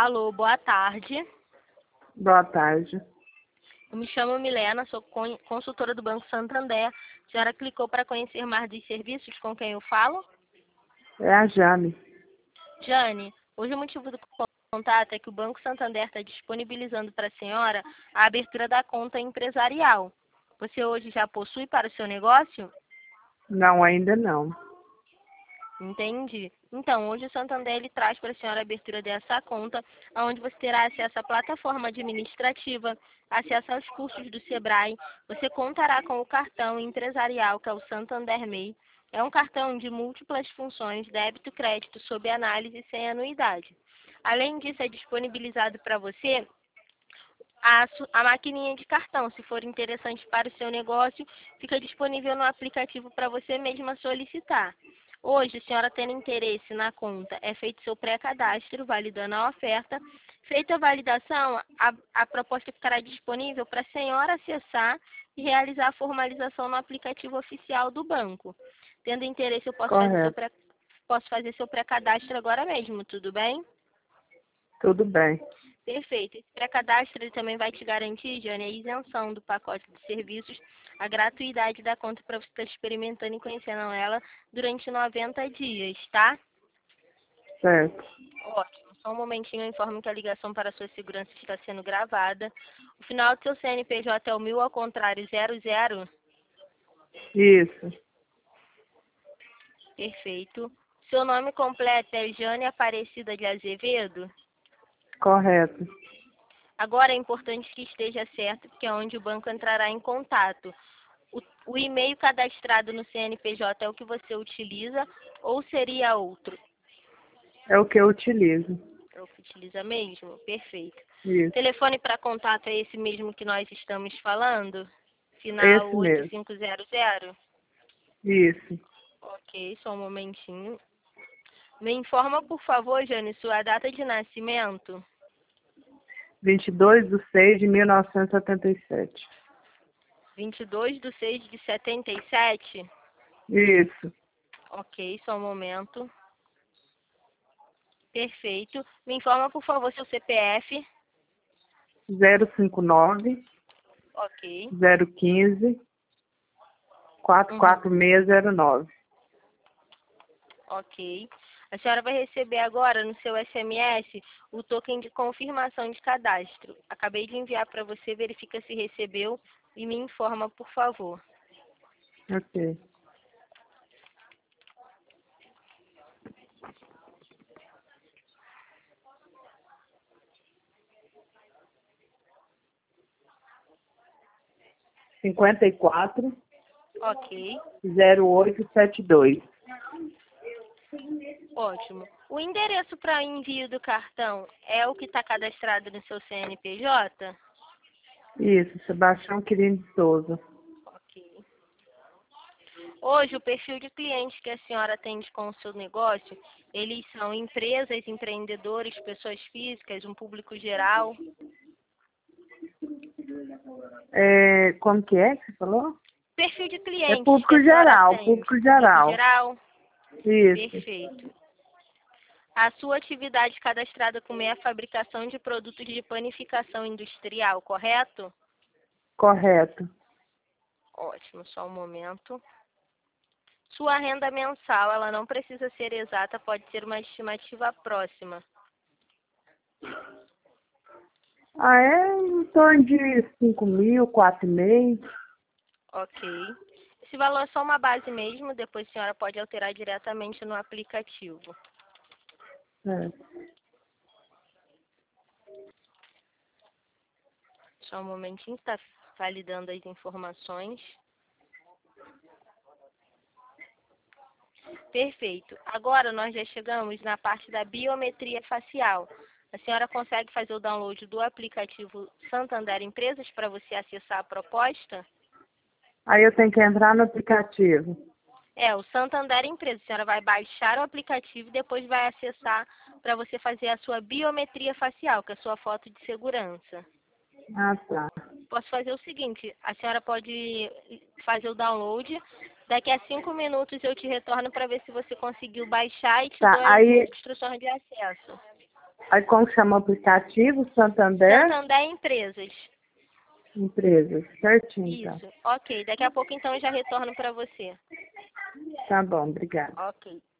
Alô, boa tarde. Boa tarde. Eu me chamo Milena, sou consultora do Banco Santander. A senhora clicou para conhecer mais dos serviços com quem eu falo? É a Jane. Jane, hoje o motivo do contato é que o Banco Santander está disponibilizando para a senhora a abertura da conta empresarial. Você hoje já possui para o seu negócio? Não, ainda não. Entendi. Então, hoje o Santander ele traz para a senhora a abertura dessa conta, onde você terá acesso à plataforma administrativa, acesso aos cursos do Sebrae. Você contará com o cartão empresarial, que é o Santander MEI. É um cartão de múltiplas funções, débito e crédito, sob análise sem anuidade. Além disso, é disponibilizado para você a maquininha de cartão. Se for interessante para o seu negócio, fica disponível no aplicativo para você mesma solicitar. Hoje, a senhora tendo interesse na conta, é feito seu pré-cadastro, validando a oferta. Feita a validação, a proposta ficará disponível para a senhora acessar e realizar a formalização no aplicativo oficial do banco. Tendo interesse, eu Correto. posso fazer seu pré-cadastro agora mesmo, tudo bem? Tudo bem. Perfeito. Esse pré-cadastro ele também vai te garantir, Jane, a isenção do pacote de serviços, a gratuidade da conta para você estar experimentando e conhecendo ela durante 90 dias, tá? Certo. Ótimo. Só um momentinho, eu informo que a ligação para a sua segurança está sendo gravada. O final do seu CNPJ é o 1000 ao contrário 00. Isso. Perfeito. Seu nome completo é Jane Aparecida de Azevedo? Correto. Agora é importante que esteja certo, porque é onde o banco entrará em contato. O e-mail cadastrado no CNPJ é o que você utiliza ou seria outro? É o que eu utilizo. É o que utiliza mesmo? Perfeito. Isso. Telefone para contato é esse mesmo que nós estamos falando? Final Esse mesmo. 8500? Isso. Ok, só um momentinho. Me informa, por favor, Jane, sua data de nascimento. 22/6/1977. 22/6/77? Isso. Ok, só um momento. Perfeito. Me informa, por favor, seu CPF. 059 Ok. 015 44609. Ok. A senhora vai receber agora no seu SMS o token de confirmação de cadastro. Acabei de enviar para você, verifica se recebeu e me informa, por favor. Ok. Cinquenta e quatro Ok. 0872. Ótimo. O endereço para envio do cartão é o que está cadastrado no seu CNPJ? Isso, Sebastião Quirino de Souza. Ok. Hoje, o perfil de clientes que a senhora atende com o seu negócio, eles são empresas, empreendedores, pessoas físicas, um público geral. Como que é que você falou? Perfil de É clientes que público a senhora geral, atende, público público geral. geral. Isso, Perfeito. A sua atividade cadastrada como é a fabricação de produtos de panificação industrial, correto? correto. Ótimo, só um momento. Sua renda mensal, ela não precisa ser exata, pode ser uma estimativa próxima. Em torno de 5.000, 4,5. Ok. Esse valor é só uma base mesmo, depois a senhora pode alterar diretamente no aplicativo. Certo. Só um momentinho, está validando as informações. Perfeito. Agora nós já chegamos na parte da biometria facial. A senhora consegue fazer o download do aplicativo Santander Empresas para você acessar a proposta? Aí eu tenho que entrar no aplicativo. É, o Santander Empresas. A senhora vai baixar o aplicativo e depois vai acessar para você fazer a sua biometria facial, que é a sua foto de segurança. Ah, tá. Posso fazer o seguinte, a senhora pode fazer o download, daqui a 5 minutos eu te retorno para ver se você conseguiu baixar e te Tá, dou as aí, instruções de acesso. Aí como chama o aplicativo? Santander? Santander Empresas. Empresas, certinho, então. Isso. Ok. Daqui a pouco, então, eu já retorno para você. Tá bom, obrigada. Ok.